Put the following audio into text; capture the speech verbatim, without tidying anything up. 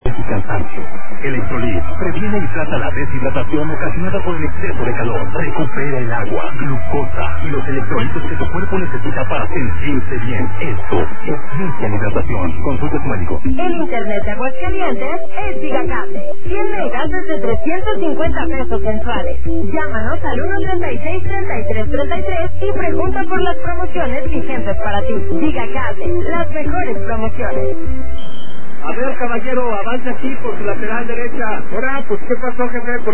y cansancio. Electrolit previene y trata la deshidratación ocasionada por el exceso de calor. Recupera el agua, glucosa y los electrolitos que tu cuerpo necesita para sentirse bien. Esto es Vigian Hidratación. Consulte a tu médico. El internet de Aguascalientes es Gigacable. cien megas desde trescientos cincuenta pesos mensuales. Llámanos al uno treinta y seis, treinta y tres treinta y tres y pregunta por las promociones vigentes para ti. Gigacable, las mejores promociones. A ver, caballero, avance aquí por su lateral derecha. Ahora, pues, ¿qué pasó, jefe?